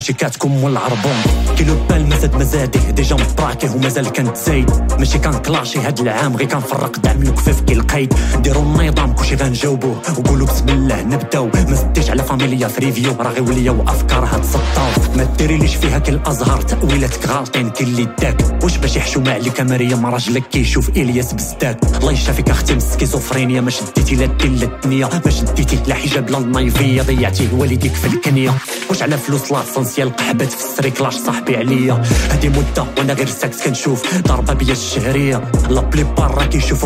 شيكاتكم والعربون كيلو بال مزاده ديجا مبراكيه ومازال كانت زايد ماشي كان كلاشي هاد العام غير كنفرق دعم الكفاف كي القيد ديروا النظام كلشي غنجاوبوه وقولوا بسم الله نبداو ما سديش على فاميليا في ريفيو راه غير وليا وافكارها تسطاو ما ديريليش فيها كل الازهار تاويلاتك غالطين كي اللي داك واش باش يحشومه عليك مريم راجلك كيشوف الياس بزداد الله يشافيك اختي من سكيزوفرينيا ما شديتي لا الدين لا الدنيا ما شديتي لا حجاب لا النايفيه ضيعتيه والديك في الكنيه واش على فلوس لاسونسيال قحبات في السريكلاش صاحبي عليا هادي مده وانا غير ساكت كنشوف ضربه بيا الشهريه لا بلي بار راه كيشوفوا